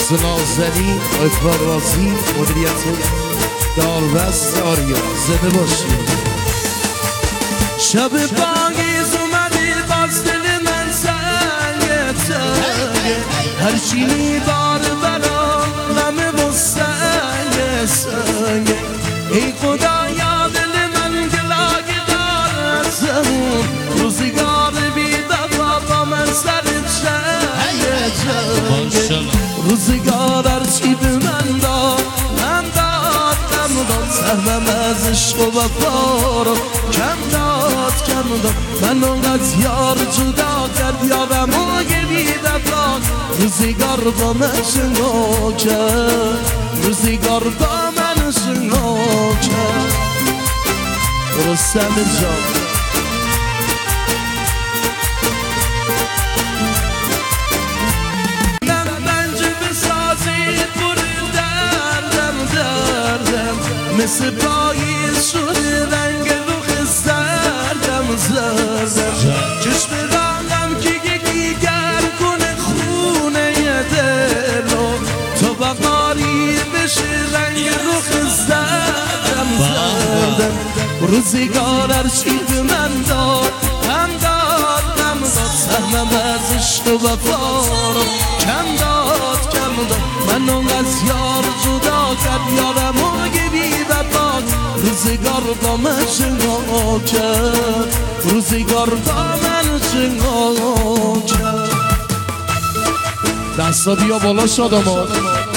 نازنین آی پروازی مدیریت داربست آریا زنده باشید. شب پاییز اومدی باز دل من سنگه تنگه هرچی میباره برام و سنگه سنگه ای خدایا دل من گلاگه دار ازمون روزگار بی دفا با من سر چنگه چنگه روزگار هرچی به من داد سهمم از عشق و وفا رو کم داد من اونقدر یار جدا کرد یارم و بی دفا روزگار با من شنگا کرد روزگار با من شنگا کرد رستم جان مثل پاییز شده رنگ رخ زردم چشم رنگم که یکی گرم کنه خونه دلو تا بقاری بشه رنگ رخ زردم روزگار هرچی به من داد هم داد سهمم از عشق و وفا رو کم داد من اونقدر یار جدا کرد یارم و بی وفا روزگار با من شنگا کرد روزگار با من شنگا کرد. دستا بیا بالا شادمان